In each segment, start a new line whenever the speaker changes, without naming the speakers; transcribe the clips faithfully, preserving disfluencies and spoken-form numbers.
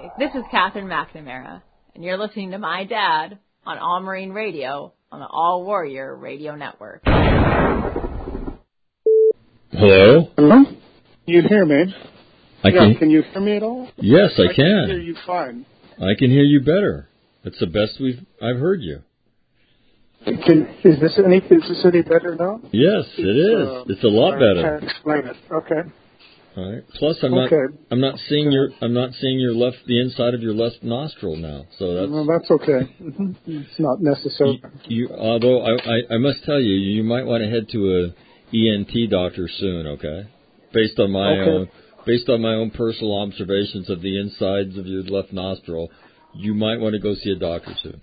Hi, this is Catherine McNamara, and you're listening to my dad on All Marine Radio on the All Warrior Radio Network.
Hello?
Hello? You can hear me?
I
yeah,
can.
Can you hear me at all?
Yes, I,
I
can.
can hear you fine.
I can hear you better. That's the best we've I've heard you.
Can, is this any is this any better now?
Yes, it is. Uh, it's a lot
I
better.
I can't explain it. Okay.
All right. Plus, I'm
okay.
not I'm not seeing your I'm not seeing your left the inside of your left nostril now. So that's
well, that's okay. Mm-hmm. It's not necessary.
You, you although I, I I must tell you, you might want to head to a E N T doctor soon. Okay. Based on my
okay.
own based on my own personal observations of the insides of your left nostril, you might want to go see a doctor soon.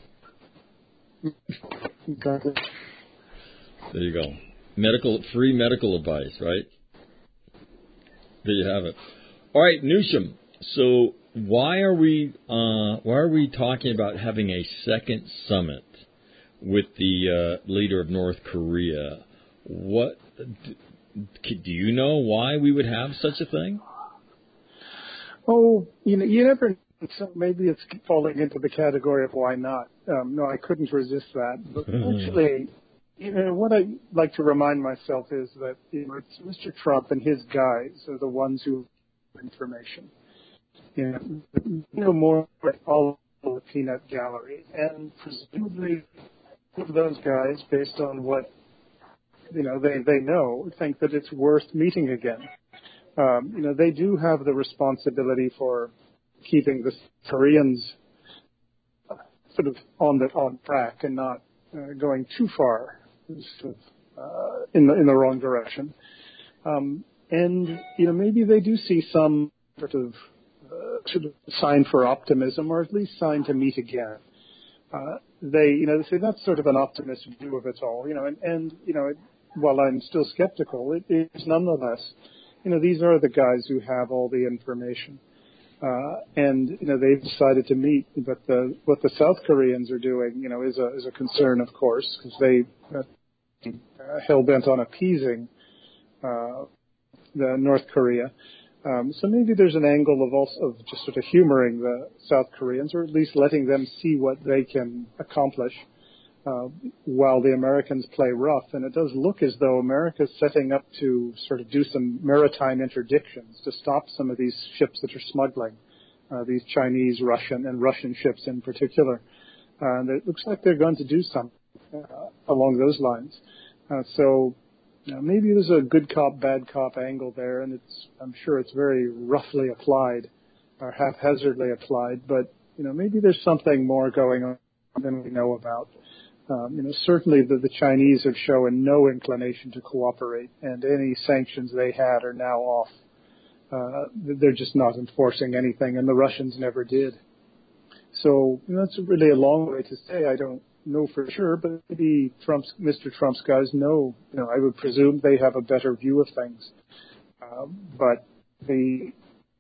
Got it.
There you go. Medical free medical advice, right? There you have it. All right, Newsham. So why are we uh, why are we talking about having a second summit with the uh, leader of North Korea? What do you know why we would have such a thing?
Oh, you know, you never. So maybe it's falling into the category of why not. Um, no, I couldn't resist that. But actually, you know, what I like to remind myself is that you know, it's Mister Trump and his guys are the ones who have information. You know, you know more about all of the peanut gallery, and presumably of those guys, based on what you know they they know, think that it's worth meeting again. Um, you know, they do have the responsibility for keeping the Koreans uh, sort of on the on track and not uh, going too far sort of, uh, in the in the wrong direction. Um, and you know maybe they do see some sort of uh, sort of sign for optimism, or at least sign to meet again. Uh, they you know they say that's sort of an optimistic view of it all. You know, and, and you know it, while I'm still skeptical, it is nonetheless. You know these are the guys who have all the information. Uh, and you know they've decided to meet, but the, what the South Koreans are doing, you know, is a is a concern, of course, because they uh, hell bent on appeasing uh, the North Korea. Um, so maybe there's an angle of also of just sort of humoring the South Koreans, or at least letting them see what they can accomplish uh, while the Americans play rough. And it does look as though America's setting up to sort of do some maritime interdictions to stop some of these ships that are smuggling, uh, these Chinese, Russian, and Russian ships in particular. Uh, and it looks like they're going to do something uh, along those lines. Uh, so you know, maybe there's a good cop, bad cop angle there, and it's I'm sure it's very roughly applied or haphazardly applied, but you know maybe there's something more going on than we know about. Um, you know, certainly the, the Chinese have shown no inclination to cooperate, and any sanctions they had are now off. Uh, they're just not enforcing anything, and the Russians never did. So you know, that's really a long way to say. I don't know for sure, but maybe Trump's, Mister Trump's guys know. You know, I would presume they have a better view of things. Uh, but the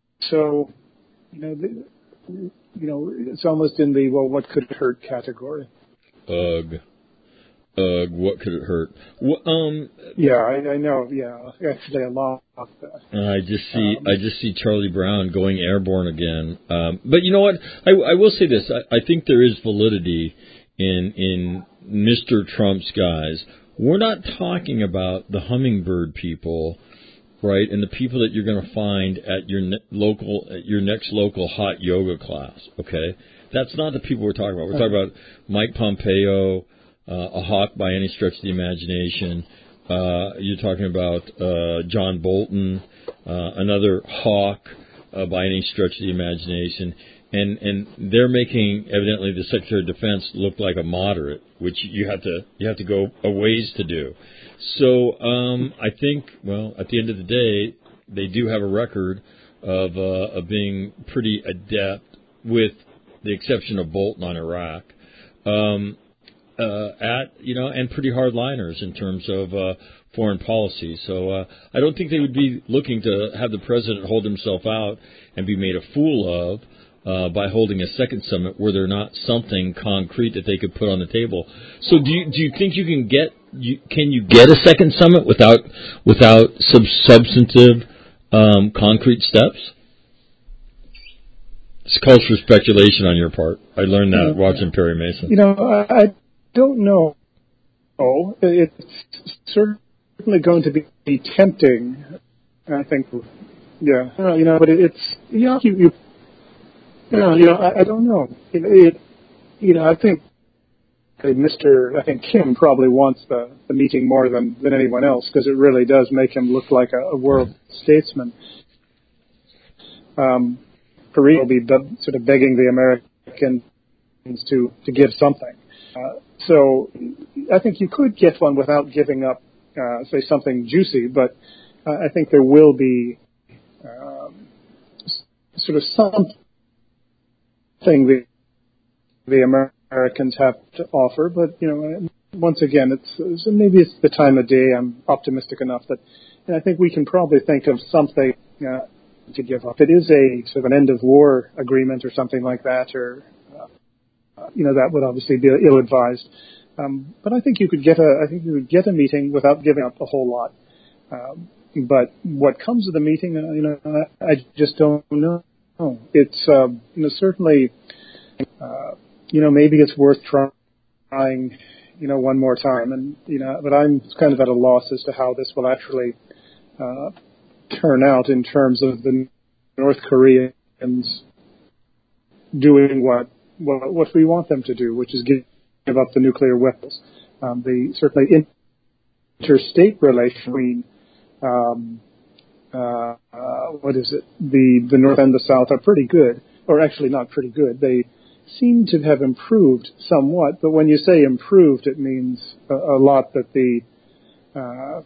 so you know, the, you know, it's almost in the well, what could it hurt category.
Ugh. Ugh, what could it hurt? Well, um,
yeah, I, I know. Yeah, actually, a lot. Of that.
I just see, um, I just see Charlie Brown going airborne again. Um, but you know what? I, I will say this: I, I think there is validity in in Mister Trump's guys. We're not talking about the hummingbird people, right? And the people that you're going to find at your ne- local, at your next local hot yoga class. Okay. That's not the people we're talking about. We're talking about Mike Pompeo, uh, a hawk by any stretch of the imagination. Uh, you're talking about uh, John Bolton, uh, another hawk uh, by any stretch of the imagination. And and they're making, evidently, the Secretary of Defense look like a moderate, which you have to you have to go a ways to do. So um, I think, well, at the end of the day, they do have a record of, uh, of being pretty adept with the exception of Bolton on Iraq, um, uh, at, you know, and pretty hardliners in terms of uh, foreign policy. So uh, I don't think they would be looking to have the president hold himself out and be made a fool of uh, by holding a second summit where they're not something concrete that they could put on the table. So do you, do you think you can get, you, can you get a second summit without, without sub- substantive um, concrete steps? This calls for speculation on your part. I learned that yeah. watching Perry Mason.
You know, I, I don't know. Oh, it's certainly going to be tempting, I think. Yeah, you know, but it, it's you know, you, you, you know, you know, I, I don't know. It, it, you know, I think Mister I think Kim probably wants the, the meeting more than, than anyone else because it really does make him look like a, a world statesman. Um, Korea will be be- sort of begging the Americans to, to give something. Uh, so I think you could get one without giving up, uh, say, something juicy, but uh, I think there will be um, sort of something the, the Americans have to offer. But, you know, once again, it's maybe it's the time of day. I'm optimistic enough that and I think we can probably think of something uh, to give up. It is a sort of an end-of-war agreement or something like that, or uh, you know, that would obviously be ill-advised. Um, but I think you could get a, I think you could get a meeting without giving up a whole lot. Um, but what comes of the meeting, uh, you know, I, I just don't know. It's, um, you know, certainly, uh, you know, maybe it's worth trying, you know, one more time. And you know, but I'm kind of at a loss as to how this will actually uh, turn out in terms of the North Koreans doing what what, what we want them to do, which is give, give up the nuclear weapons. Um, the certainly interstate relation between um, uh, uh, what is it? The the North and the South are pretty good, or actually not pretty good. They seem to have improved somewhat, but when you say improved, it means a, a lot that the uh,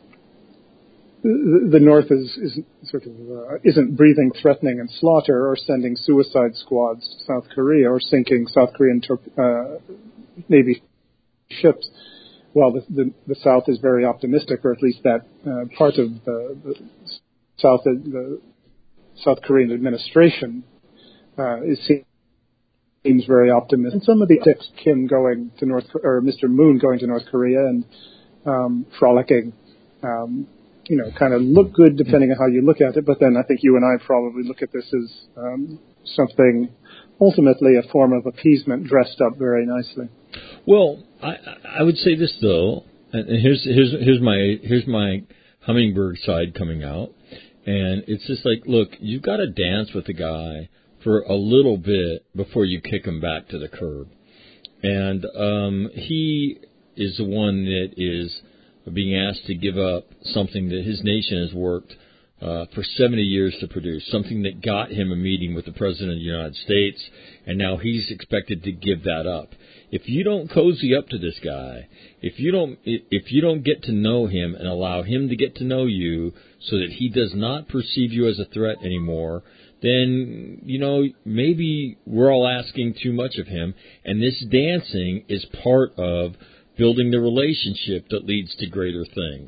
the, the North is, is sort of uh, isn't breathing threatening and slaughter, or sending suicide squads to South Korea, or sinking South Korean uh, Navy ships. While the, the the South is very optimistic, or at least that uh, part of the, the South the South Korean administration uh, is seen. Seems very optimistic. And some of the tips, Kim going to North, or Mister Moon going to North Korea and um, frolicking, um, you know, kind of look good depending on how you look at it. But then I think you and I probably look at this as um, something, ultimately a form of appeasement dressed up very nicely.
Well, I, I would say this though, and here's here's here's my here's my hummingbird side coming out, and it's just like, look, you've got to dance with the guy for a little bit before you kick him back to the curb. And um, he is the one that is being asked to give up something that his nation has worked uh, for seventy years to produce, something that got him a meeting with the President of the United States, and now he's expected to give that up. If you don't cozy up to this guy, if you don't if you don't get to know him and allow him to get to know you so that he does not perceive you as a threat anymore, then, you know, maybe we're all asking too much of him. And this dancing is part of building the relationship that leads to greater things.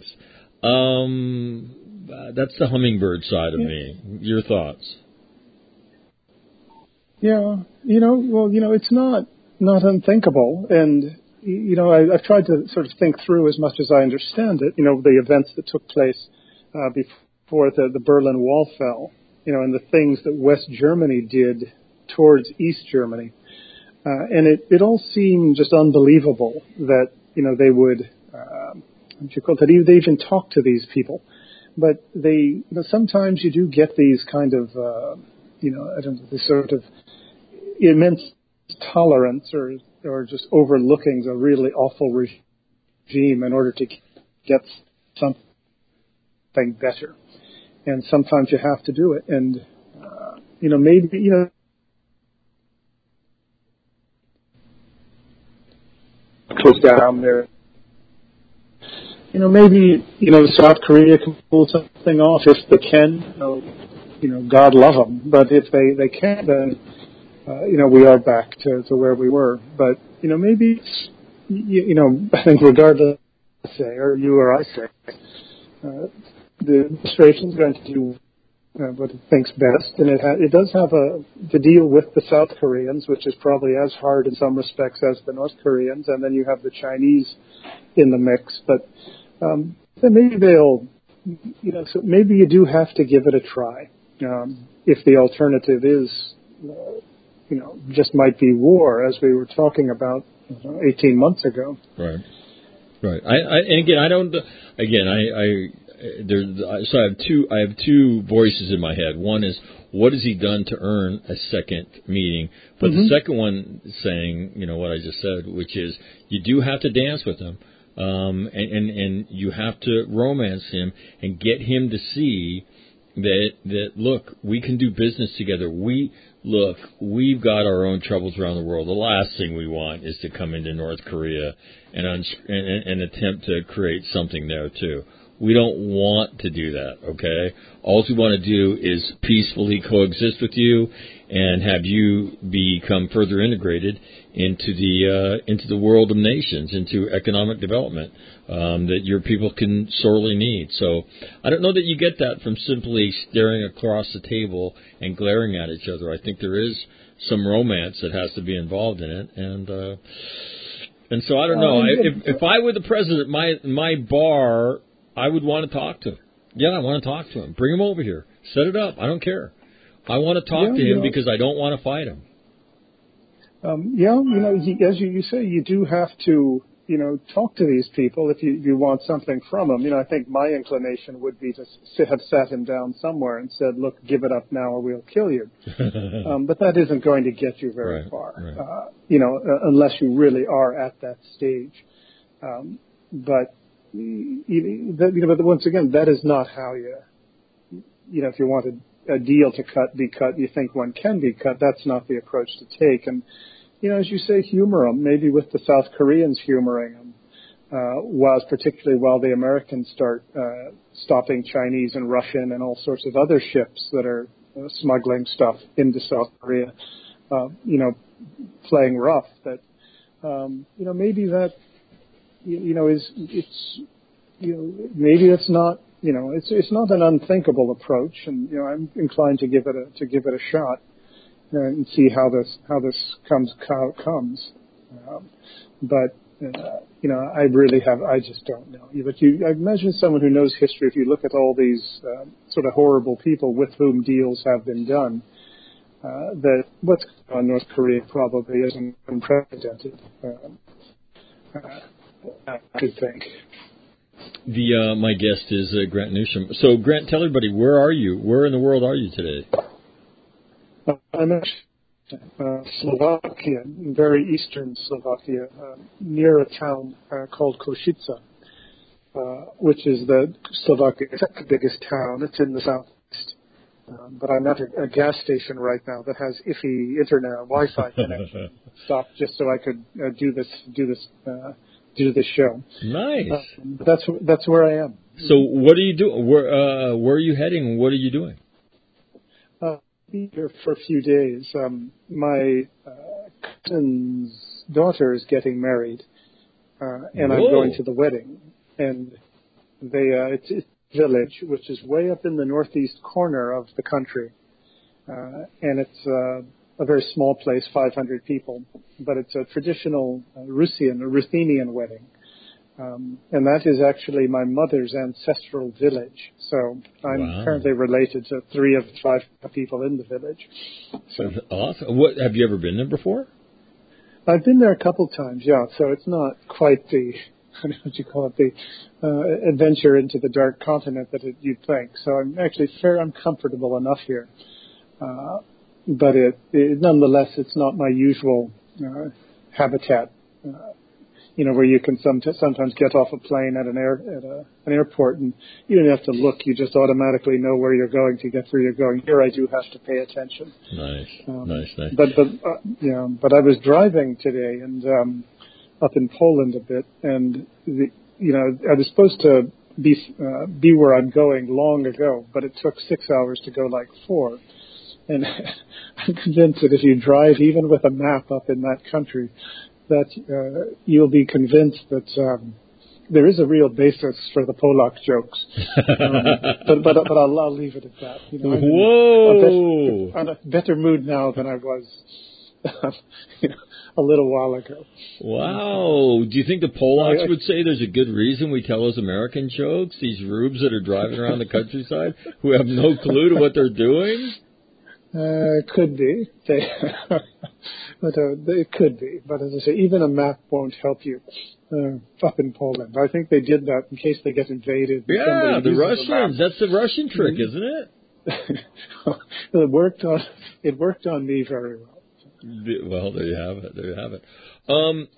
Um, uh, that's the hummingbird side of yeah. me. Your thoughts?
Yeah, you know, well, you know, it's not not unthinkable. And, you know, I, I've tried to sort of think through as much as I understand it, you know, the events that took place uh, before the, the Berlin Wall fell. You know, and the things that West Germany did towards East Germany. Uh, and it, it all seemed just unbelievable that, you know, they would, uh, what you call it, they even talk to these people. But they, you know, sometimes you do get these kind of, uh, you know, I don't know, this sort of immense tolerance or, or just overlooking a really awful regime in order to get something better. And sometimes you have to do it. And, uh, you know, maybe, you know, close down there. You know, maybe, you know, South Korea can pull something off if they can. You know, you know, God love them. But if they, they can't, then, uh, you know, we are back to, to where we were. But, you know, maybe, it's, you, you know, I think regardless, say, or you or I say, uh, the administration is going to do uh, what it thinks best, and it, ha- it does have a, to deal with the South Koreans, which is probably as hard in some respects as the North Koreans, and then you have the Chinese in the mix. But um, then maybe they'll, you know, so maybe you do have to give it a try. Um, if the alternative is, uh, you know, just might be war, as we were talking about you know, eighteen months ago.
Right. Right. I, I and again, I don't. Again, I, I there. So I have two. I have two voices in my head. One is, what has he done to earn a second meeting? But mm-hmm. the second one is saying, you know, what I just said, which is, you do have to dance with him, um, and, and and you have to romance him and get him to see that that look, we can do business together. We look, we've got our own troubles around the world. The last thing we want is to come into North Korea and, uns- and, and attempt to create something there too. We don't want to do that, okay? All we want to do is peacefully coexist with you and have you become further integrated into the uh, into the world of nations, into economic development um, that your people can sorely need. So I don't know that you get that from simply staring across the table and glaring at each other. I think there is some romance that has to be involved in it, and uh, and so I don't know. I, if if I were the president, my my bar, I would want to talk to him. Yeah, I want to talk to him. Bring him over here. Set it up. I don't care. I want to talk yeah, to him you know, because I don't want to fight him.
Um, yeah, you know, he, as you, you say, you do have to, you know, talk to these people if you, you want something from them. You know, I think my inclination would be to sit, have sat him down somewhere and said, look, give it up now or we'll kill you. um, but that isn't going to get you very
right,
far,
right.
Uh, you know, uh, unless you really are at that stage. Um, but, you, you know, but once again, that is not how you, you know, if you wanted a deal to cut, be cut, you think one can be cut, that's not the approach to take. And, you know, as you say, humor them, maybe with the South Koreans humoring them, uh, whilst particularly while the Americans start uh, stopping Chinese and Russian and all sorts of other ships that are uh, smuggling stuff into South Korea, uh, you know, playing rough, that, um, you know, maybe that, you, you know, is, it's, you know, maybe it's not, you know, it's it's not an unthinkable approach, and you know, I'm inclined to give it a to give it a shot and see how this how this comes how it comes. Um, but uh, you know, I really have I just don't know. But you, I imagine someone who knows history. If you look at all these uh, sort of horrible people with whom deals have been done, uh, that what's going on in North Korea probably isn't unprecedented. Um, uh, I could think.
The uh, my guest is uh, Grant Newsham. So, Grant, tell everybody, where are you? Where in the world are you today?
Uh, I'm in uh, Slovakia, very eastern Slovakia, uh, near a town uh, called Košice, uh, which is the Slovakia's second biggest town. It's in the southeast. Um, but I'm at a, a gas station right now that has iffy internet Wi-Fi connection. Stopped just so I could uh, do this do this. Uh, do the show.
Nice.
Uh, that's that's where I am.
So what are you doing? Where uh, where are you heading? What are you doing?
Uh, I'll be here for a few days. Um, my uh, cousin's daughter is getting married, uh, and Whoa. I'm going to the wedding. And they uh, it's, it's a village which is way up in the northeast corner of the country, uh, and it's uh, a very small place, five hundred people, but it's a traditional uh, Russian, a Ruthenian wedding. Um, and that is actually my mother's ancestral village. So I'm wow. currently related to three of the five people in the village. So
That's awesome. What, have you ever been there before?
I've been there a couple times, yeah. So it's not quite the, what you call it, the uh, adventure into the dark continent that it, you'd think. So I'm actually fair, I'm comfortable enough here. Uh, But it, it, nonetheless, it's not my usual uh, habitat. Uh, you know, where you can some, sometimes get off a plane at an air at a, an airport, and you don't have to look; you just automatically know where you're going to get where you're going. Here, I do have to pay attention.
Nice, um, nice, nice.
But but uh, you know, but I was driving today and um, up in Poland a bit, and the, you know, I was supposed to be uh, be where I'm going long ago, but it took six hours to go like four. And I'm convinced that if you drive even with a map up in that country, that uh, you'll be convinced that um, there is a real basis for the Polak jokes. Um, but but but I'll, I'll leave it at that. You know, I'm
Whoa!
in a better, a better mood now than I was you know, a little while ago.
Wow. Do you think the Polacks I, I, would say there's a good reason we tell those American jokes, these rubes that are driving around the countryside who have no clue to what they're doing?
Uh, could be. They, but uh, it could be. But as I say, even a map won't help you uh, up in Poland. I think they did that in case they get invaded.
Yeah, the Russians. That's the Russian trick, mm-hmm. isn't it?
it worked on it worked on me very well.
Well, there you have it. There you have it. Um,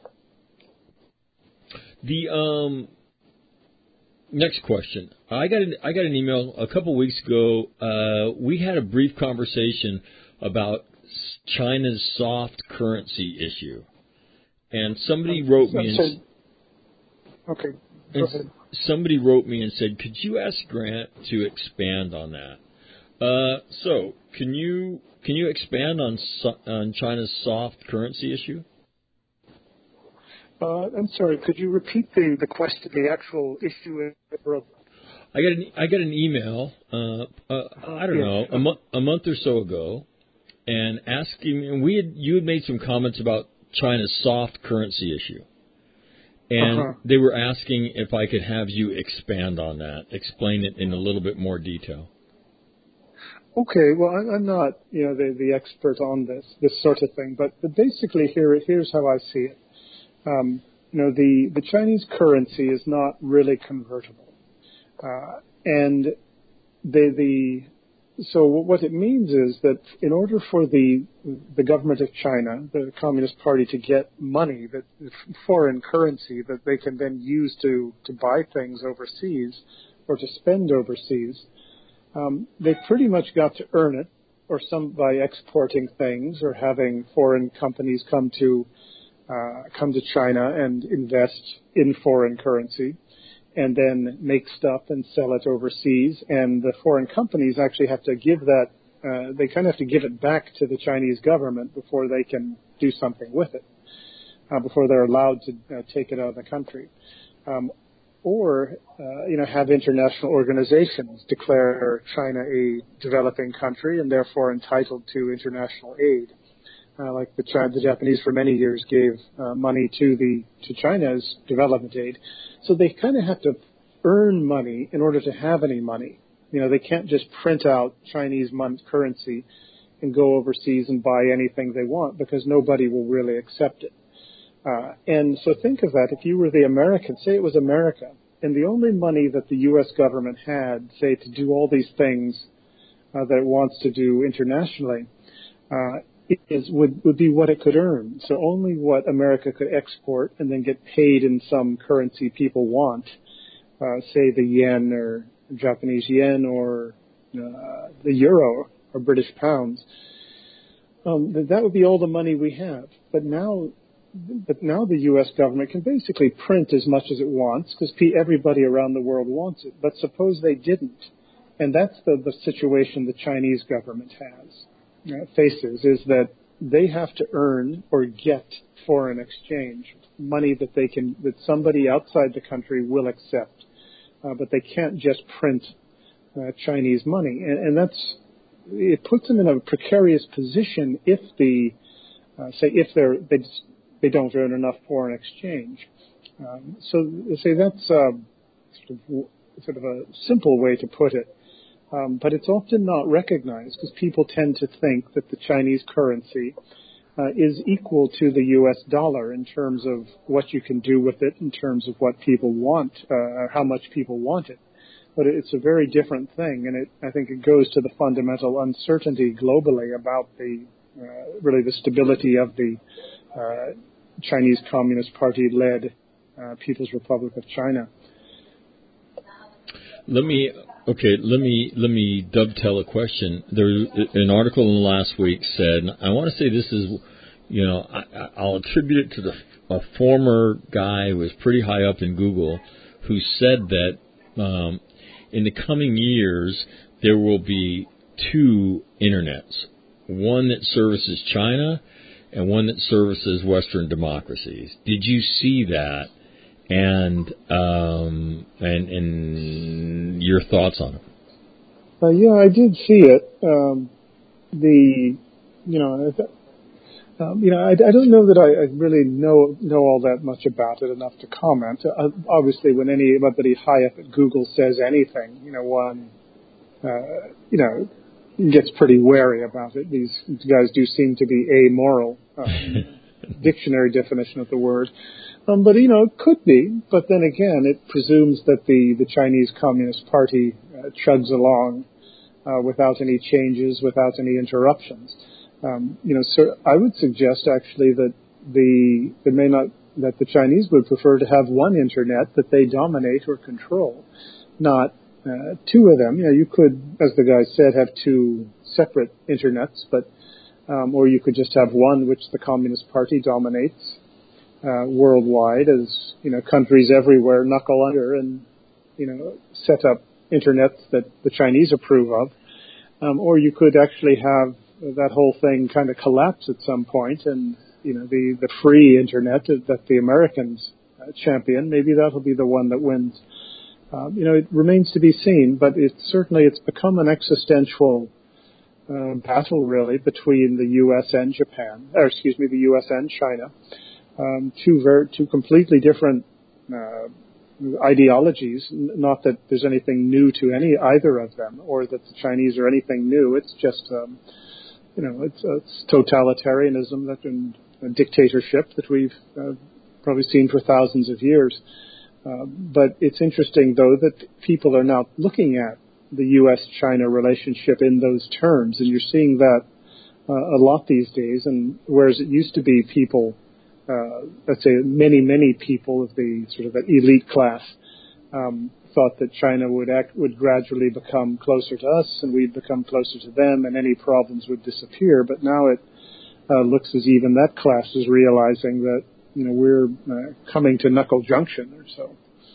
the um, next question. I got an, I got an email a couple weeks ago. Uh, we had a brief conversation about China's soft currency issue, and somebody wrote me. And,
okay.
Go ahead. Somebody wrote me and said, "Could you ask Grant to expand on that?" Uh, so, can you can you expand on on China's soft currency issue?
Uh, I'm sorry. Could you repeat the, the question, the actual issue?
I got an I got an email. Uh, uh, I don't yeah. know a month a month or so ago, and asking. And we had you had made some comments about China's soft currency issue, and uh-huh. they were asking if I could have you expand on that, explain it in a little bit more detail.
Okay, well, I'm not, you know, the, the expert on this, this sort of thing, but, but basically here, here's how I see it. Um, you know, the, the Chinese currency is not really convertible. Uh, and the, the, so what it means is that in order for the, the government of China, the Communist Party, to get money, that foreign currency that they can then use to, to buy things overseas or to spend overseas, Um, they've pretty much got to earn it, or some by exporting things, or having foreign companies come to uh, come to China and invest in foreign currency, and then make stuff and sell it overseas. And the foreign companies actually have to give that; uh, they kind of have to give it back to the Chinese government before they can do something with it, uh, before they're allowed to uh, take it out of the country. Um, Or, uh, you know, have international organizations declare China a developing country and therefore entitled to international aid, uh, like the, China, the Japanese for many years gave uh, money to the to China's development aid. So they kind of have to earn money in order to have any money. You know, they can't just print out Chinese mon- currency and go overseas and buy anything they want because nobody will really accept it. Uh, and so think of that. If you were the American, say it was America, and the only money that the U S government had, say, to do all these things uh, that it wants to do internationally, uh, is would, would be what it could earn. So only what America could export and then get paid in some currency people want, uh, say the yen or Japanese yen or uh, the euro or British pounds. Um, that would be all the money we have. But now... But now the U S government can basically print as much as it wants because everybody around the world wants it. But suppose they didn't. And that's the, the situation the Chinese government has, uh, faces, is that they have to earn or get foreign exchange, money that they can, that somebody outside the country will accept. Uh, but they can't just print uh, Chinese money. And, and that's, it puts them in a precarious position if the, uh, say, if they're, they just, they don't earn enough foreign exchange. Um, so, say that's uh, sort, of, sort of a simple way to put it, um, but it's often not recognized because people tend to think that the Chinese currency uh, is equal to the U S dollar in terms of what you can do with it, in terms of what people want, uh, or how much people want it. But it's a very different thing, and it, I think it goes to the fundamental uncertainty globally about the uh, really the stability of the uh, Chinese Communist Party-led uh, People's Republic of China.
Let me okay. Let me let me dovetail a question. There, an article in the last week said, I want to say this is, you know, I, I'll attribute it to the a former guy who was pretty high up in Google, who said that um, in the coming years there will be two internets, one that services China and one that services Western democracies. Did you see that? And um, and and your thoughts on it?
Uh, yeah, I did see it. Um, the you know, um, you know, I, I don't know that I, I really know know all that much about it enough to comment. Uh, obviously, when anybody high up at Google says anything, you know, one, uh, you know. gets pretty wary about it. These guys do seem to be amoral. Um, dictionary definition of the word. Um, but, you know, it could be. But then again, it presumes that the, the Chinese Communist Party uh, chugs along uh, without any changes, without any interruptions. Um, you know, so I would suggest actually that the it may not that the Chinese would prefer to have one internet that they dominate or control, not uh, two of them. You know, you could, as the guy said, have two separate internets, but um, or you could just have one which the Communist Party dominates uh, worldwide, as you know, countries everywhere knuckle under and you know set up internets that the Chinese approve of, um, or you could actually have that whole thing kind of collapse at some point, and you know the, the free internet that the Americans uh, champion, maybe that'll be the one that wins. Um, you know, it remains to be seen, but it's certainly it's become an existential uh, battle, really, between the U S and Japan, or excuse me, the U S and China, um, two very two completely different uh, ideologies. Not that there's anything new to any either of them, or that the Chinese are anything new. It's just um, you know, it's, it's totalitarianism that and dictatorship that we've uh, probably seen for thousands of years. Uh, but it's interesting, though, that people are now looking at the U S China relationship in those terms, and you're seeing that uh, a lot these days. And whereas it used to be people, uh, let's say many, many people of the sort of elite class um, thought that China would act, would gradually become closer to us, and we'd become closer to them, and any problems would disappear. But now it uh, looks as even that class is realizing that you know we're uh, coming to knuckle junction or so.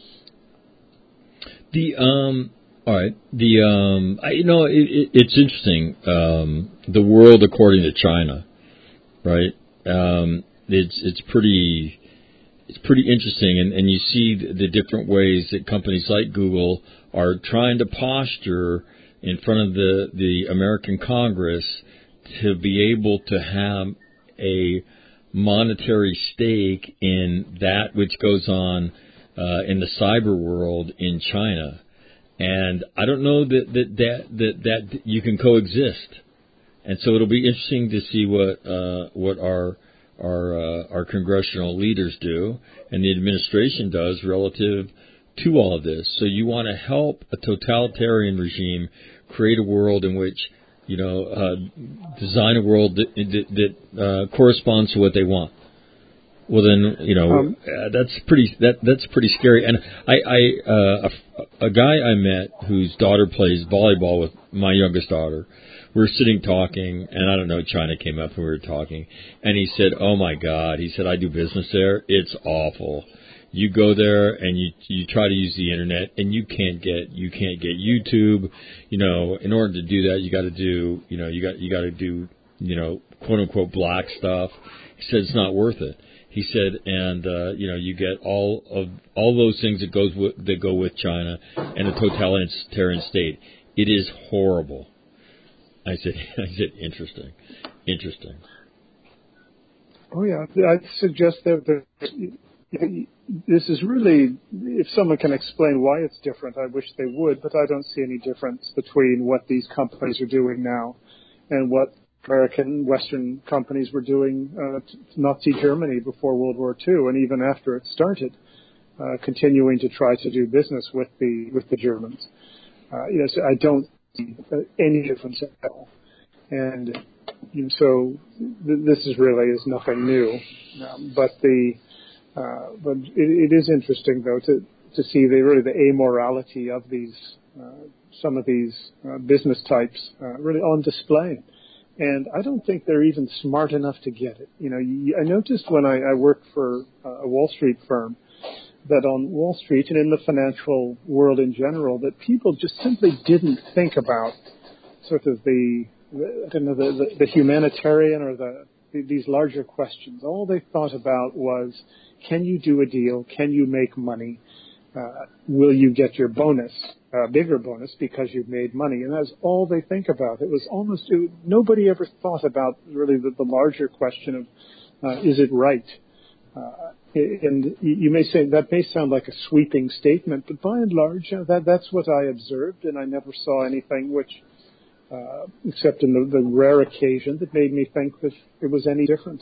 The um, all right, the um, I, you know, it, it, it's interesting. Um, the world according to China, right? Um, it's it's pretty. It's pretty interesting, and, and you see the, the different ways that companies like Google are trying to posture in front of the, the American Congress to be able to have a monetary stake in that which goes on uh, in the cyber world in China. And I don't know that that, that, that, that you can coexist. And so it'll be interesting to see what uh, what our our uh, our congressional leaders do and the administration does relative to all of this. So you want to help a totalitarian regime create a world in which, you know, uh, design a world that, that, that uh, corresponds to what they want. Well, then, you know, um, uh, that's pretty that that's pretty scary. And I, I uh, a, a guy I met whose daughter plays volleyball with my youngest daughter. We were sitting talking, and I don't know, China came up and we were talking, and he said, "Oh my God," he said, "I do business there. It's awful. You go there and you you try to use the internet, and you can't get you can't get YouTube. You know, in order to do that, you got to do you know you got you got to do you know quote unquote black stuff." He said it's not worth it. He said, and uh, you know, you get all of all those things that goes with, that go with China and a totalitarian state. It is horrible. I said, I said, interesting, interesting.
Oh yeah, I'd suggest that the, this is really, if someone can explain why it's different, I wish they would, but I don't see any difference between what these companies are doing now and what American Western companies were doing uh, to Nazi Germany before World War Two, and even after it started, uh, continuing to try to do business with the with the Germans. Uh, yes, I don't see uh, any difference at all, and you know, so th- this is really is nothing new. Um, but the uh, but it, it is interesting though to to see the really the amorality of these uh, some of these uh, business types uh, really on display. And I don't think they're even smart enough to get it. You know, you, I noticed when I, I worked for a Wall Street firm that on Wall Street and in the financial world in general, that people just simply didn't think about sort of the, I don't know, the, the, the humanitarian or the, the these larger questions. All they thought about was, can you do a deal? Can you make money? Uh, will you get your bonus, a uh, bigger bonus, because you've made money? And that's all they think about. It was almost, it, nobody ever thought about really the, the larger question of, uh, is it right? Uh, and you may say, that may sound like a sweeping statement, but by and large, uh, that, that's what I observed, and I never saw anything which uh, except in the, the rare occasion that made me think that it was any different.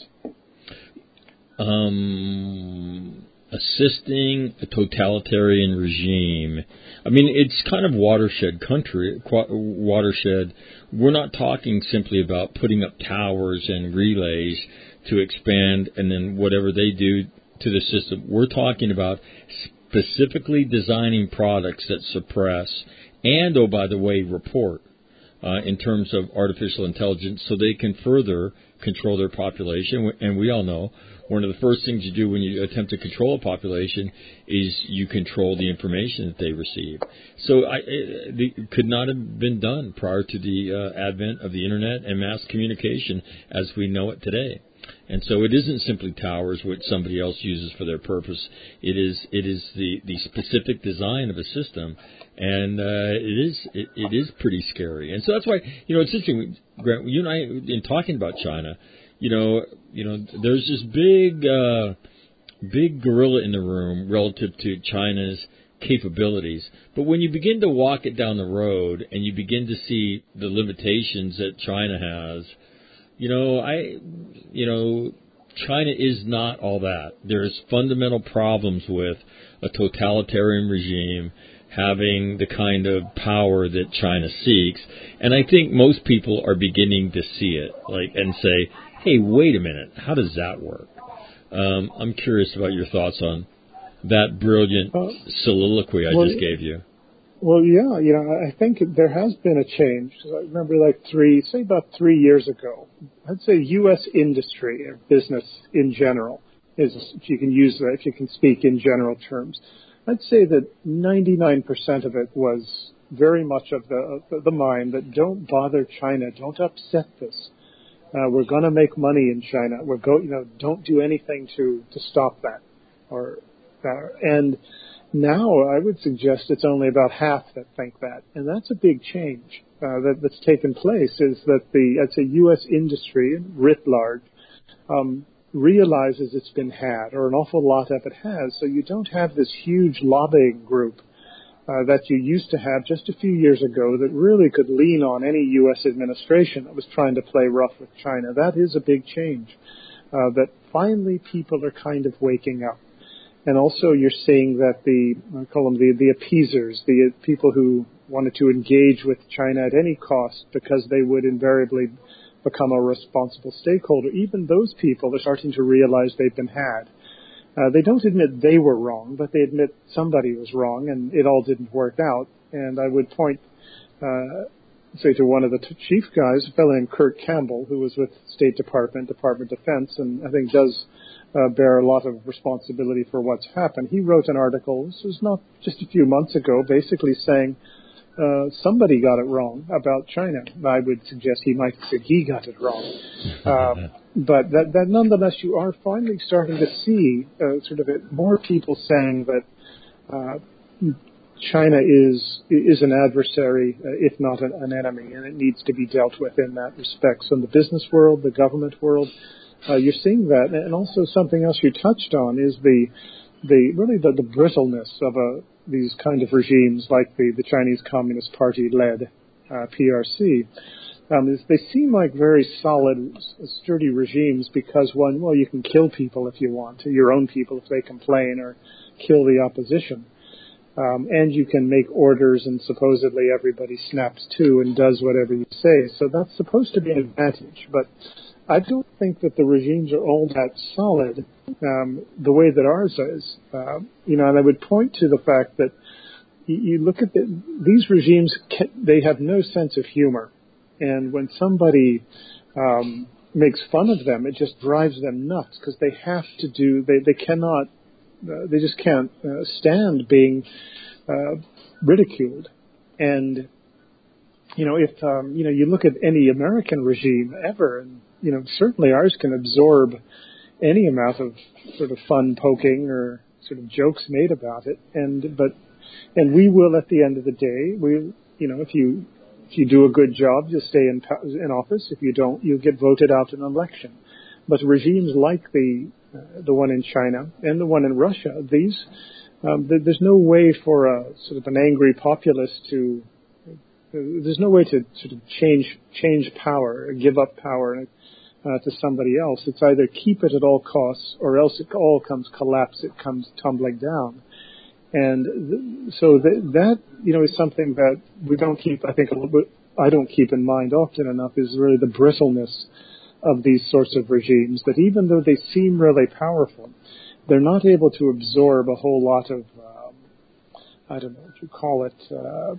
Um, assisting a totalitarian regime. I mean, it's kind of watershed country, watershed. We're not talking simply about putting up towers and relays to expand and then whatever they do to the system. We're talking about specifically designing products that suppress and, oh, by the way, report uh, in terms of artificial intelligence so they can further control their population. And we all know one of the first things you do when you attempt to control a population is you control the information that they receive. So I, it, it could not have been done prior to the uh, advent of the Internet and mass communication as we know it today. And so it isn't simply towers, which somebody else uses for their purpose. It is it is the, the specific design of a system, and uh, it is it, it is pretty scary. And so that's why, you know, it's interesting, Grant, you and I, in talking about China, you know, you know, there's this big uh, big gorilla in the room relative to China's capabilities. But when you begin to walk it down the road and you begin to see the limitations that China has, You know, I, you know, China is not all that. There's fundamental problems with a totalitarian regime having the kind of power that China seeks, and I think most people are beginning to see it, like, and say, "Hey, wait a minute, how does that work?" Um, I'm curious about your thoughts on that brilliant uh, soliloquy I
well,
just gave you.
Well, yeah, you know, I think there has been a change. I remember like three, say about three years ago, I'd say U S industry or business in general is, if you can use that, if you can speak in general terms, I'd say that ninety-nine percent of it was very much of the, of the mind that don't bother China, don't upset this. Uh, we're going to make money in China. We're go, you know, don't do anything to, to stop that. Or, uh, and, Now, I would suggest it's only about half that think that, and that's a big change uh, that, that's taken place. Is that the I'd say U S industry writ large um, realizes it's been had, or an awful lot of it has. So you don't have this huge lobbying group uh, that you used to have just a few years ago that really could lean on any U S administration that was trying to play rough with China. That is a big change. Uh, that finally people are kind of waking up. And also you're seeing that the, I call them the, the appeasers, the people who wanted to engage with China at any cost because they would invariably become a responsible stakeholder. Even those people are starting to realize they've been had. Uh, they don't admit they were wrong, but they admit somebody was wrong and it all didn't work out. And I would point, uh, say to one of the t- chief guys, a fellow named Kurt Campbell, who was with State Department, Department of Defense, and I think does Uh, bear a lot of responsibility for what's happened. He wrote an article, this was not just a few months ago, basically saying uh, somebody got it wrong about China. I would suggest he might have said he got it wrong. Um, but that, that nonetheless, you are finally starting to see uh, sort of it, more people saying that uh, China is is an adversary, uh, if not an, an enemy, and it needs to be dealt with in that respect. So in the business world, the government world, Uh, you're seeing that, and also something else you touched on is the, the really the, the brittleness of a, these kind of regimes, like the, the Chinese Communist Party-led uh, P R C. Um, is they seem like very solid, sturdy regimes because one, well, you can kill people if you want to, your own people if they complain, or kill the opposition, um, and you can make orders, and supposedly everybody snaps to and does whatever you say. So that's supposed to be an advantage, but I don't think that the regimes are all that solid um, the way that ours is. Uh, you know, and I would point to the fact that you, you look at the, these regimes, they have no sense of humor. And when somebody um, makes fun of them, it just drives them nuts because they have to do, they, they cannot, uh, they just can't uh, stand being uh, ridiculed. And, you know, if, um, you know, you look at any American regime ever, and you know, certainly ours can absorb any amount of sort of fun poking or sort of jokes made about it, and but and we will at the end of the day, we you know, if you if you do a good job, just stay in in office. If you don't, you get voted out in an election. But regimes like the uh, the one in China and the one in Russia, these um, th- there's no way for a sort of an angry populace to there's no way to sort of change change power, or give up power uh, to somebody else. It's either keep it at all costs, or else it all comes collapse. It comes tumbling down. And th- so th- that, you know, is something that we don't keep, I think, a little bit, I don't keep in mind often enough, is really the brittleness of these sorts of regimes, that even though they seem really powerful, they're not able to absorb a whole lot of, um, I don't know what you call it, uh,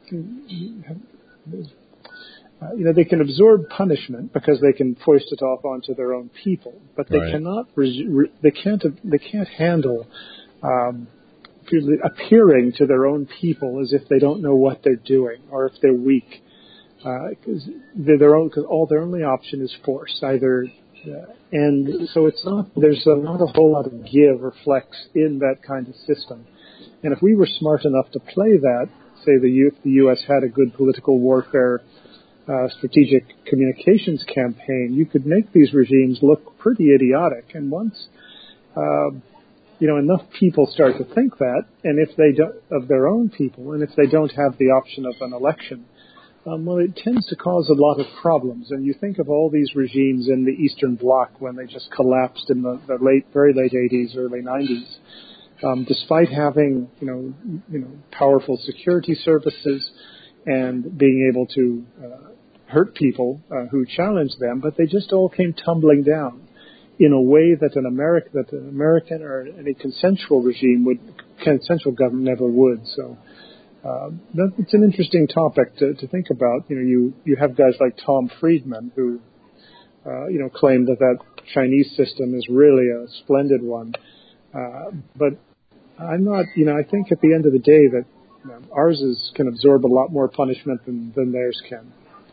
uh, you know, they can absorb punishment because they can foist it off onto their own people, but they
right.
cannot, re- re- they can't, they can't handle, um, appearing to their own people as if they don't know what they're doing, or if they're weak, because uh, they're their own. Because all their only option is force, either, uh, and so it's not. There's a, not a whole lot of give or flex in that kind of system. And if we were smart enough to play that, say the U, if the U S had a good political warfare, uh, strategic communications campaign, you could make these regimes look pretty idiotic. And once uh, you know, enough people start to think that, and if they don't, of their own people, and if they don't have the option of an election, um, well, it tends to cause a lot of problems. And you think of all these regimes in the Eastern Bloc when they just collapsed in the, the late, very late eighties, early nineties, um, despite having, you know, you know, powerful security services and being able to uh, hurt people uh, who challenged them, but they just all came tumbling down in a way that an American, that an American or any consensual regime would, consensual government never would. So uh, that, it's an interesting topic to, to think about. You know, you, you have guys like Tom Friedman who, uh, you know, claim that that Chinese system is really a splendid one. Uh, but I'm not, you know, I think at the end of the day that you know, ours is, can absorb a lot more punishment than, than theirs can.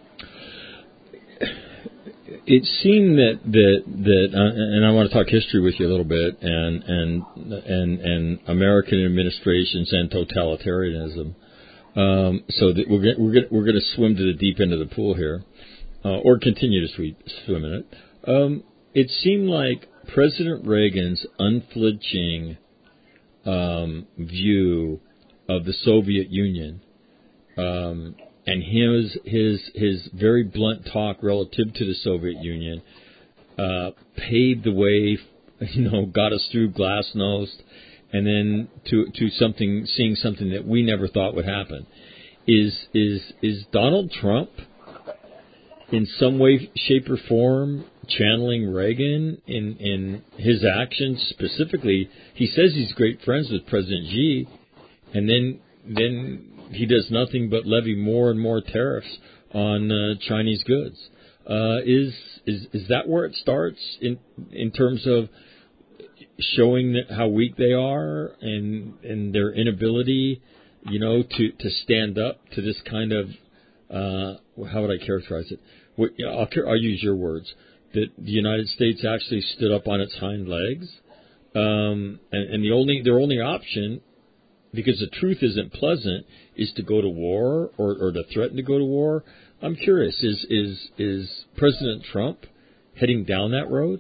It seemed that that that, uh, and I want to talk history with you a little bit, and and and, and American administrations and totalitarianism. Um, so that we're we're gonna, we're going to swim to the deep end of the pool here, uh, or continue to sweep, swim in it. Um, it seemed like President Reagan's unflinching um, view of the Soviet Union. Um, And his his his very blunt talk relative to the Soviet Union uh, paved the way, you know, got us through Glasnost, and then to to something, seeing something that we never thought would happen. Is is is Donald Trump in some way, shape, or form channeling Reagan in in his actions? Specifically, he says he's great friends with President Xi, and then then. He does nothing but levy more and more tariffs on uh, Chinese goods. Uh, is is is that where it starts in in terms of showing that how weak they are and and their inability, you know, to, to stand up to this kind of uh, how would I characterize it? What, I'll, I'll use your words, that the United States actually stood up on its hind legs, um, and, and the only their only option, because the truth isn't pleasant, is to go to war or, or to threaten to go to war. I'm curious, is is is President Trump heading down that road?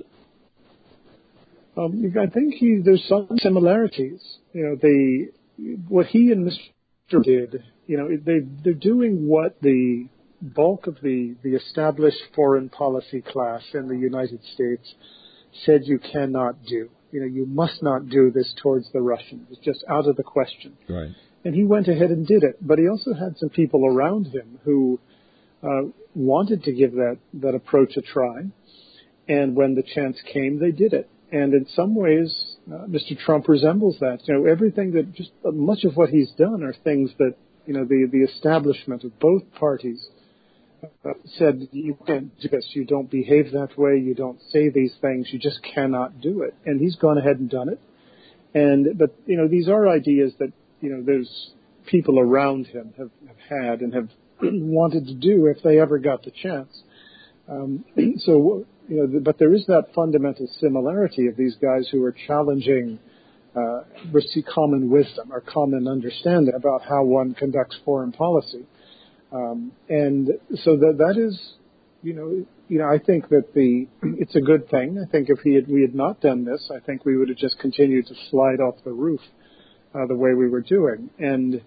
Um, I think he, there's some similarities. You know, the what he and Mister did, you know, they they're doing what the bulk of the, the established foreign policy class in the United States said you cannot do. You know, you must not do this towards the Russians. It's just out of the question.
Right.
And he went ahead and did it. But he also had some people around him who uh, wanted to give that, that approach a try. And when the chance came, they did it. And in some ways, uh, Mister Trump resembles that. You know, everything that just uh, much of what he's done are things that, you know, the, the establishment of both parties uh, said, you can't do this, you don't behave that way, you don't say these things, you just cannot do it. And he's gone ahead and done it. And, but, you know, these are ideas that, you know, there's people around him have, have had and have wanted to do if they ever got the chance. Um, so, you know, but there is that fundamental similarity of these guys who are challenging uh, common wisdom or common understanding about how one conducts foreign policy. Um, and so that that is, you know, you know, I think that the it's a good thing. I think if he had, we had not done this, I think we would have just continued to slide off the roof uh, the way we were doing. And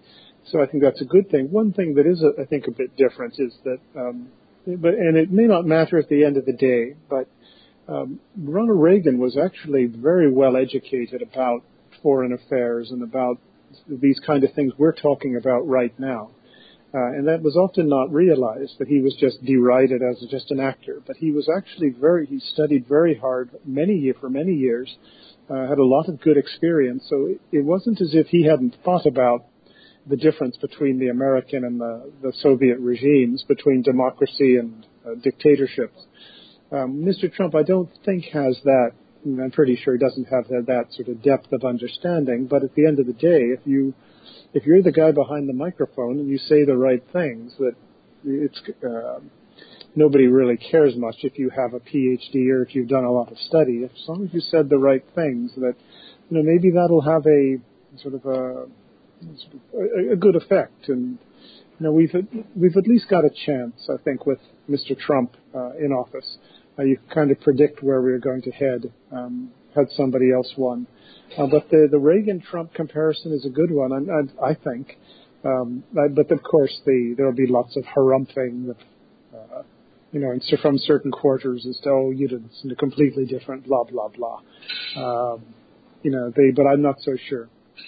so I think that's a good thing. One thing that is, a, I think, a bit different is that, um, but and it may not matter at the end of the day, but um, Ronald Reagan was actually very well educated about foreign affairs and about these kind of things we're talking about right now. Uh, and that was often not realized, that he was just derided as just an actor. But he was actually very, he studied very hard many for many years, uh, had a lot of good experience. So it, it wasn't as if he hadn't thought about the difference between the American and the, the Soviet regimes, between democracy and uh, dictatorships. Um, Mister Trump, I don't think has that. I'm pretty sure he doesn't have that, that sort of depth of understanding. But at the end of the day, if you if you're the guy behind the microphone and you say the right things, that it's uh, nobody really cares much if you have a P H D or if you've done a lot of study. As long as you said the right things, that you know maybe that'll have a sort of a, a, a good effect. And you know we've we've at least got a chance, I think, with Mister Trump uh, in office. Uh, you can kind of predict where we're going to head um, had somebody else won. Uh, but the, the Reagan-Trump comparison is a good one, I, I, I think. Um, but, of course, the, there will be lots of harumphing, uh, you know, from certain quarters as to, oh, you did it's completely different, blah, blah, blah. Um, you know, they, but I'm not so sure.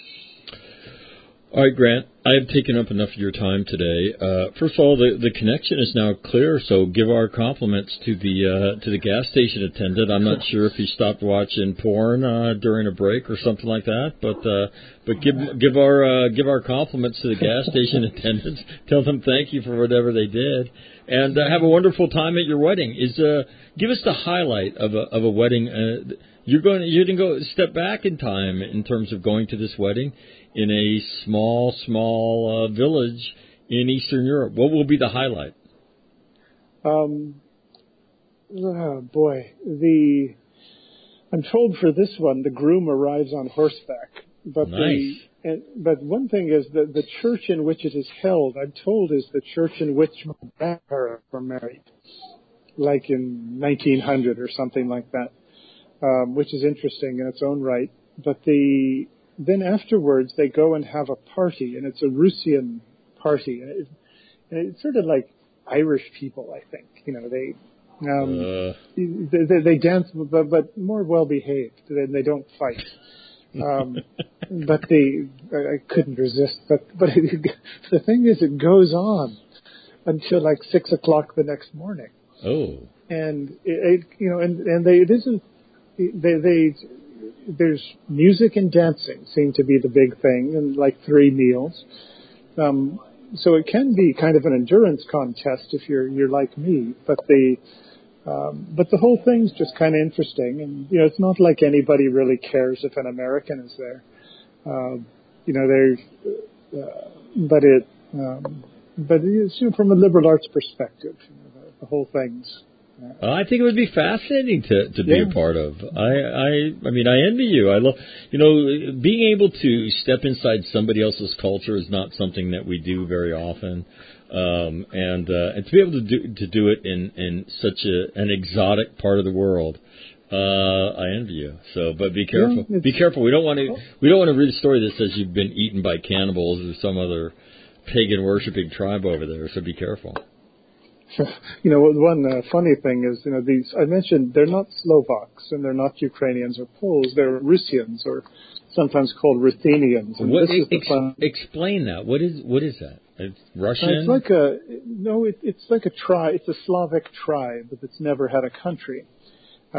All right, Grant, I have taken up enough of your time today. Uh, first of all, the, the connection is now clear, so give our compliments to the uh, to the gas station attendant. I'm not sure if he stopped watching porn uh, during a break or something like that, but uh, but give give our uh, give our compliments to the gas station attendants. Tell them thank you for whatever they did, and uh, have a wonderful time at your wedding. Is uh, give us the highlight of a of a wedding. Uh, you're going to, you're going to go step back in time in terms of going to this wedding in a small, small uh, village in Eastern Europe. What will be the highlight?
Um, oh boy, the I'm told for this one the groom arrives on horseback. But
nice.
The, and, but one thing is that the church in which it is held, I'm told, is the church in which my grandparents were married, like in nineteen hundred or something like that, um, which is interesting in its own right. But the Then afterwards, they go and have a party, and it's a Russian party. And, it, and it's sort of like Irish people, I think. You know, they um, uh. they, they, they dance, but, but more well-behaved. They, they don't fight. Um, but they, I couldn't resist. But but it, the thing is, it goes on until like six o'clock the next morning.
Oh.
And it, it you know, and and they it isn't they they. There's music and dancing seem to be the big thing, and like three meals. Um, so it can be kind of an endurance contest if you're you're like me. But the um, but the whole thing's just kind of interesting, and you know it's not like anybody really cares if an American is there. Um, you know, they uh, but it um, but it's, you know, from a liberal arts perspective, you know, the, the whole thing's.
Uh, I think it would be fascinating to, to be
yeah.
a part of. I, I I mean, I envy you. I love, you know, being able to step inside somebody else's culture is not something that we do very often, um, and uh, and to be able to do to do it in, in such a an exotic part of the world, uh, I envy you. So, but be careful. Yeah, be careful. We don't want to we don't want to read a story that says you've been eaten by cannibals or some other pagan worshipping tribe over there. So be careful.
You know, one uh, funny thing is, you know, these, I mentioned they're not Slovaks and they're not Ukrainians or Poles, they're Russians or sometimes called Ruthenians. And
what,
this is the
ex-
fun.
Explain that. What is what is that? It's Russian?
It's like a, no, it, it's like a tribe, it's a Slavic tribe that's never had a country. Uh,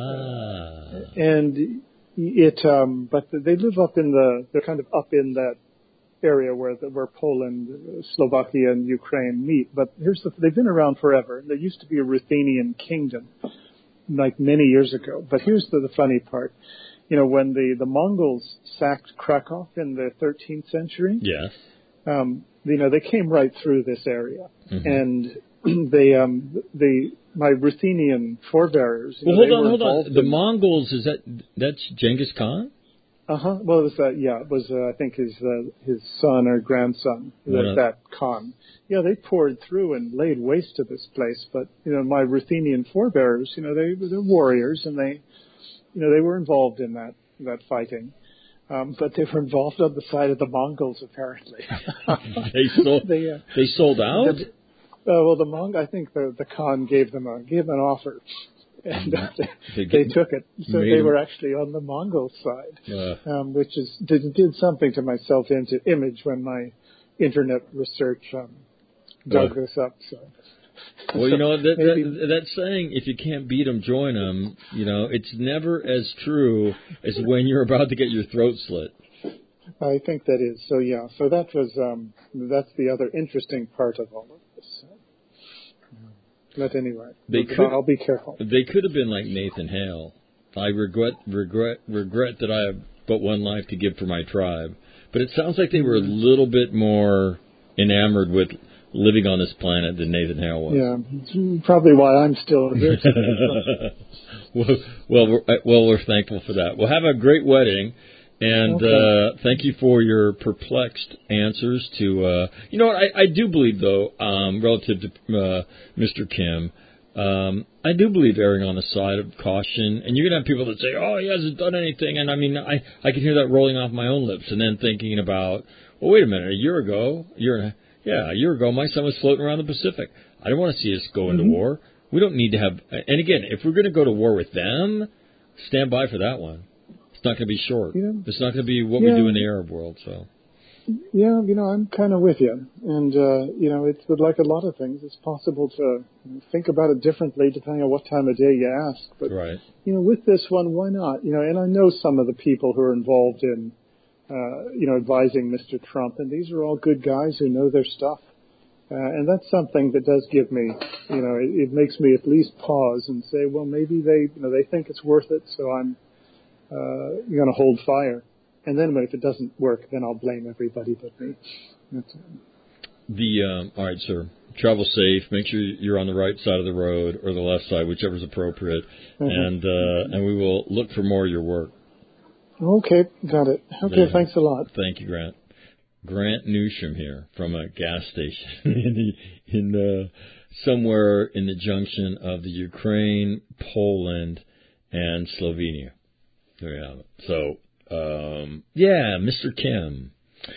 ah.
And it, um, but they live up in the, they're kind of up in that area where the, where Poland, Slovakia, and Ukraine meet. But here's the, they've been around forever. There used to be a Ruthenian kingdom, like many years ago. But here's the, the funny part. You know, when the, the Mongols sacked Krakow in the thirteenth century,
yes,
um, you know, they came right through this area,
mm-hmm.
and they, um, the my Ruthenian forebears.
Well,
know,
hold on, hold on. The
in,
Mongols, is that that's Genghis Khan?
Uh huh. Well, it was uh, yeah, it was uh, I think his uh, his son or grandson that,
uh,
that Khan. Yeah, they poured through and laid waste to this place. But you know, my Ruthenian forebears, you know, they they're warriors and they, you know, they were involved in that that fighting. Um, but they were involved on the side of the Mongols, apparently.
they sold. they, uh, they sold out.
The, uh, well, the Mong, I think the the Khan gave them a gave them an offer, and uh, they, they, they took it. So they were actually on the Mongol side, uh, um, which is did did something to my self into image when my internet research um, dug uh, this up. So.
Well, you know, that, that, that saying, if you can't beat them, join them, you know, it's never as true as when you're about to get your throat slit.
I think that is. So, yeah, so that was, um, that's the other interesting part of all of this. But anyway,
they
could,
could,
I'll be careful.
They could have been like Nathan Hale. I regret, regret, regret that I have but one life to give for my tribe. But it sounds like they were a little bit more enamored with living on this planet than Nathan Hale was.
Yeah, probably why I'm still here.
well, well, we're, well, we're thankful for that. Well, have a great wedding, and okay. uh, thank you for your perplexed answers to. Uh, you know what? I, I do believe, though, um, relative to uh, Mister Kim, um, I do believe erring on the side of caution. And you're gonna have people that say, "Oh, he hasn't done anything," and I mean, I I can hear that rolling off my own lips, and then thinking about, well, wait a minute, a year ago, a year and a Yeah, a year ago, my son was floating around the Pacific. I don't want to see us go into mm-hmm. war. We don't need to have... And again, if we're going to go to war with them, stand by for that one. It's not going to be short. Yeah. It's not going to be what yeah. we do in the Arab world, so...
Yeah, you know, I'm kind of with you. And, uh, you know, it's like a lot of things. It's possible to think about it differently depending on what time of day you ask. But,
right.
you know, with this one, why not? You know, and I know some of the people who are involved in... Uh, you know, advising Mister Trump, and these are all good guys who know their stuff, uh, and that's something that does give me, you know, it, it makes me at least pause and say, well, maybe they, you know, they think it's worth it, so I'm uh, going to hold fire, and then if it doesn't work, then I'll blame everybody but me. That's it.
The um, all right, sir. Travel safe. Make sure you're on the right side of the road or the left side, whichever's appropriate, mm-hmm. and uh, and we will look for more of your work.
Okay, got it. Okay,
yeah.
Thanks a lot.
Thank you, Grant. Grant Newsham here from a gas station in, in uh, somewhere in the junction of the Ukraine, Poland, and Slovenia. There you have it. So, um, yeah, Mister Kim.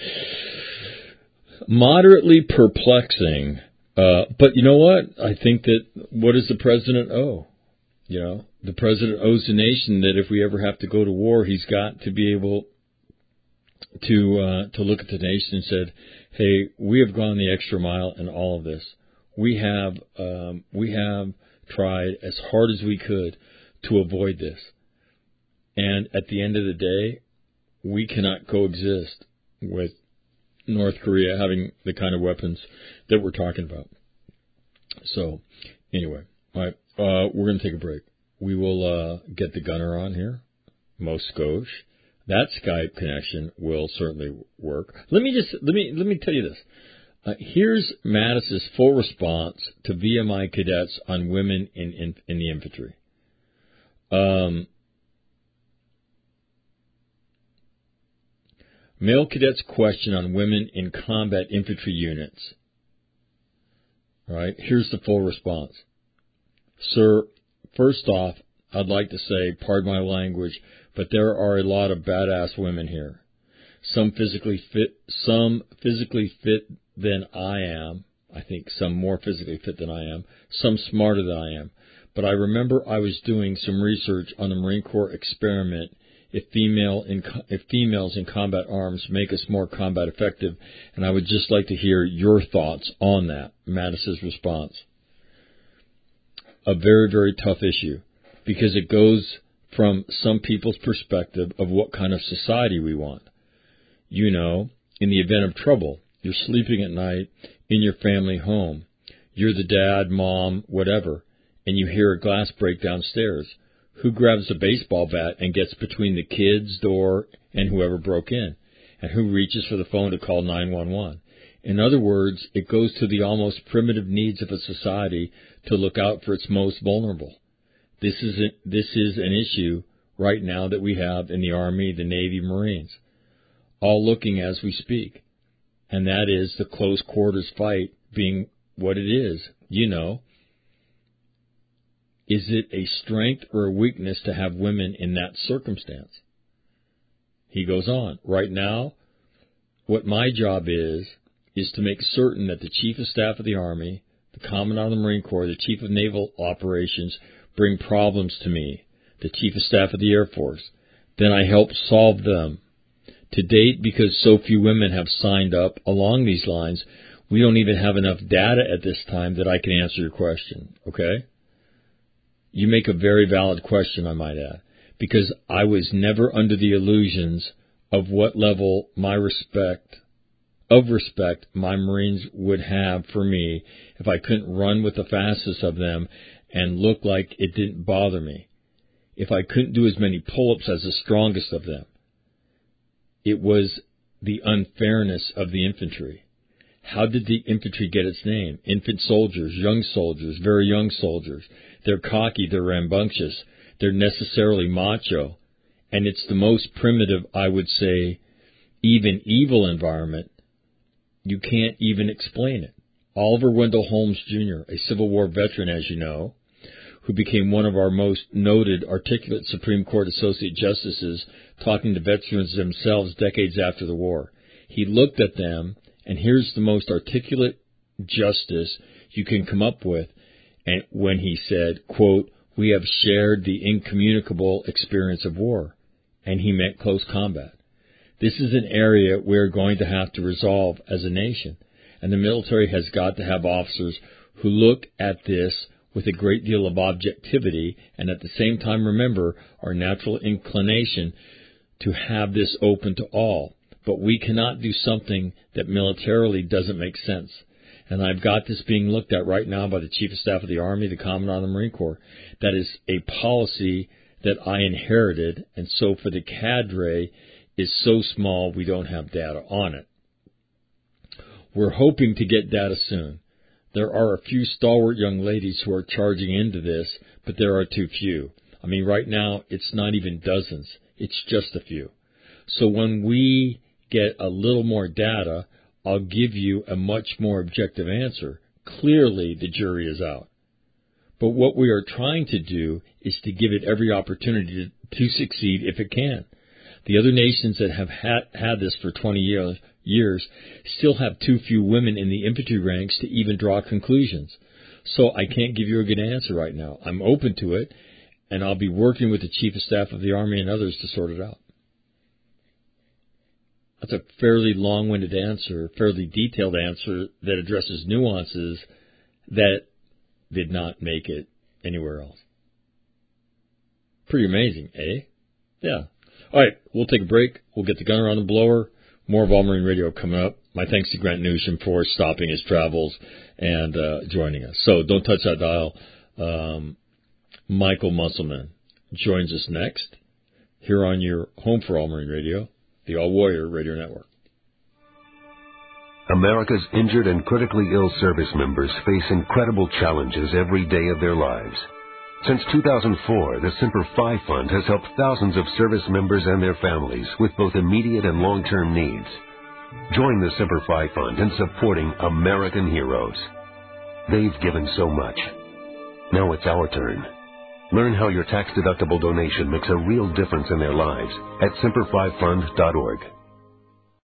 Moderately perplexing, uh, but you know what? I think that what does the president owe? You know, the president owes the nation that if we ever have to go to war, he's got to be able to uh, to look at the nation and said, "Hey, we have gone the extra mile in all of this. We have um, we have tried as hard as we could to avoid this, and at the end of the day, we cannot coexist with North Korea having the kind of weapons that we're talking about." So, anyway, all right. Uh, we're going to take a break. We will uh, get the gunner on here, Mo Skosh. That Skype connection will certainly work. Let me just let me let me tell you this. Uh, here's Mattis's full response to V M I cadets on women in in, in the infantry. Um, male cadets' question on women in combat infantry units. All right. Here's the full response. Sir, first off, I'd like to say, pardon my language, but there are a lot of badass women here. Some physically fit, some physically fit than I am. I think some more physically fit than I am. Some smarter than I am. But I remember I was doing some research on the Marine Corps experiment if female in, if females in combat arms make us more combat effective, and I would just like to hear your thoughts on that. Mattis's response. A very, very tough issue because it goes from some people's perspective of what kind of society we want. You know, in the event of trouble, you're sleeping at night in your family home. You're the dad, mom, whatever, and you hear a glass break downstairs. Who grabs a baseball bat and gets between the kid's door and whoever broke in? And who reaches for the phone to call nine one one? In other words, it goes to the almost primitive needs of a society to look out for its most vulnerable. This is a, this is an issue right now that we have in the Army, the Navy, Marines, all looking as we speak. And that is the close quarters fight being what it is. You know, is it a strength or a weakness to have women in that circumstance? He goes on, right now, what my job is, is to make certain that the Chief of Staff of the Army, the Commandant of the Marine Corps, the Chief of Naval Operations bring problems to me, the Chief of Staff of the Air Force. Then I help solve them. To date, because so few women have signed up along these lines, we don't even have enough data at this time that I can answer your question, okay? You make a very valid question, I might add, because I was never under the illusions of what level my respect, of respect my Marines would have for me if I couldn't run with the fastest of them and look like it didn't bother me, if I couldn't do as many pull-ups as the strongest of them. It was the unfairness of the infantry. How did the infantry get its name? Infant soldiers, young soldiers, very young soldiers. They're cocky, they're rambunctious, they're necessarily macho. And it's the most primitive, I would say, even evil environment. You can't even explain it. Oliver Wendell Holmes, Junior, a Civil War veteran, as you know, who became one of our most noted, articulate Supreme Court Associate Justices, talking to veterans themselves decades after the war. He looked at them, and here's the most articulate justice you can come up with, and when he said, quote, "We have shared the incommunicable experience of war," and he meant close combat. This is an area we're going to have to resolve as a nation, and the military has got to have officers who look at this with a great deal of objectivity and at the same time remember our natural inclination to have this open to all. But we cannot do something that militarily doesn't make sense. And I've got this being looked at right now by the Chief of Staff of the Army, the Commandant of the Marine Corps. That is a policy that I inherited, and so for the cadre is so small we don't have data on it. We're hoping to get data soon. There are a few stalwart young ladies who are charging into this, but there are too few. I mean, right now, it's not even dozens. It's just a few. So when we get a little more data, I'll give you a much more objective answer. Clearly, the jury is out. But what we are trying to do is to give it every opportunity to, to succeed if it can. The other nations that have had, had this for twenty years, years still have too few women in the infantry ranks to even draw conclusions. So I can't give you a good answer right now. I'm open to it, and I'll be working with the Chief of Staff of the Army and others to sort it out. That's a fairly long-winded answer, fairly detailed answer that addresses nuances that did not make it anywhere else. Pretty amazing, eh? Yeah. All right, we'll take a break. We'll get the gunner on the blower. More of All Marine Radio coming up. My thanks to Grant Newsham for stopping his travels and uh, joining us. So don't touch that dial. Um, Michael Musselman joins us next here on your home for All Marine Radio, the All Warrior Radio Network.
America's injured and critically ill service members face incredible challenges every day of their lives. Since two thousand four, the Semper Fi Fund has helped thousands of service members and their families with both immediate and long-term needs. Join the Semper Fi Fund in supporting American heroes. They've given so much. Now it's our turn. Learn how your tax-deductible donation makes a real difference in their lives at semper fi fund dot org.